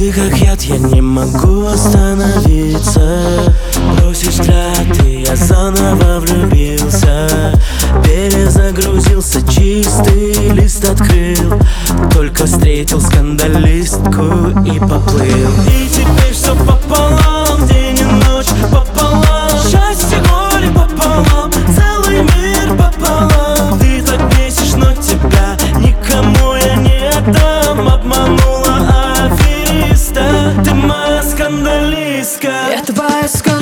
Ты как яд, я не могу остановиться. Бросишь взгляд, и я заново влюбился. Перезагрузился, чистый лист открыл. Только встретил скандалистку и поплыл. И теперь все пополам, день и ночь пополам. Счастье, горе пополам, целый мир пополам. Ты так бесишь, но тебя никому я не отдам. Обманула афериста, ты моя скандалистка. Я твоя скандалистка.